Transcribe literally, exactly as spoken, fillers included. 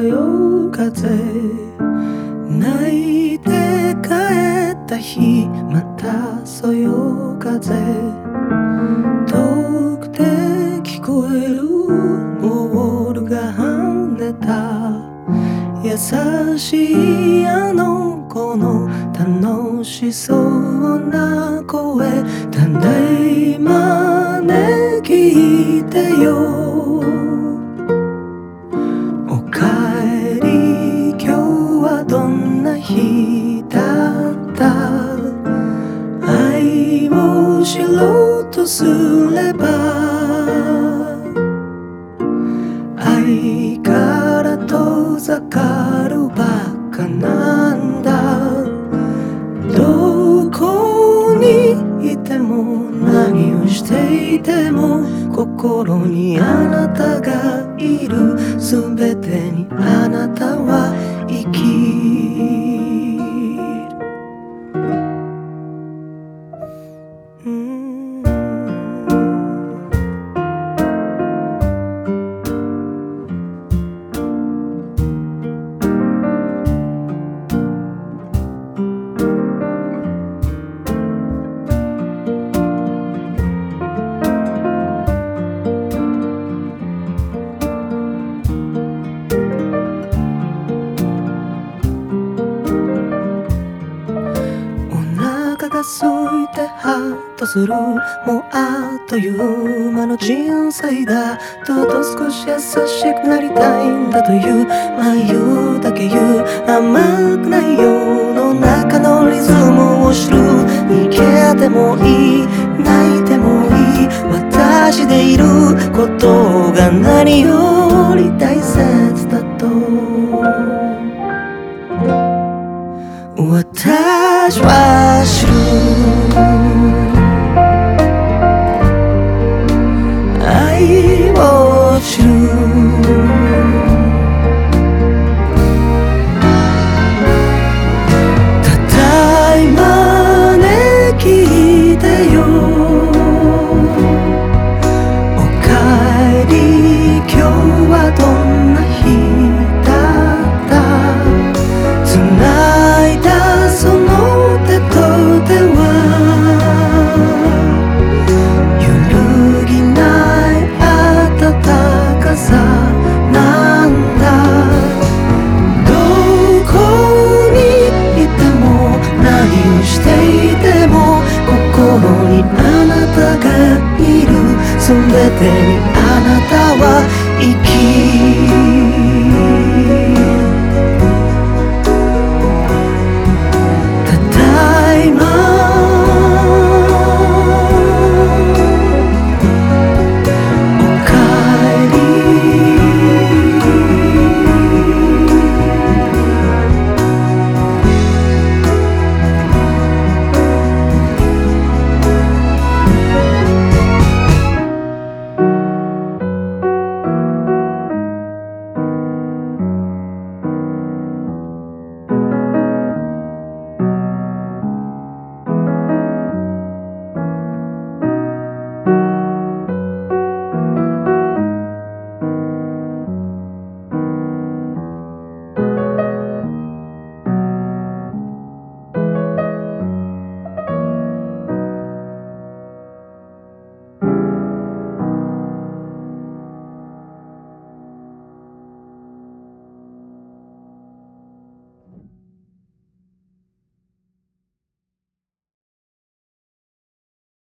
そよ風泣いて帰った日またそよ風遠くて聞こえるボールが跳ねた優しいあの子の楽しそうな声ただいまね聞いてよおかえり今日はどんな日だった愛を知ろうとすれば愛から遠ざかるばっかなんだどこにいても何をしていても心にあなたがいる全てにあなたは生きる、うん空いてハッとするもうあっという間の人生だとうと少し優しくなりたいんだというまあ言うだけ言う甘くない世の中のリズムを知る逃げてもいい泣いてもいい私でいることが何より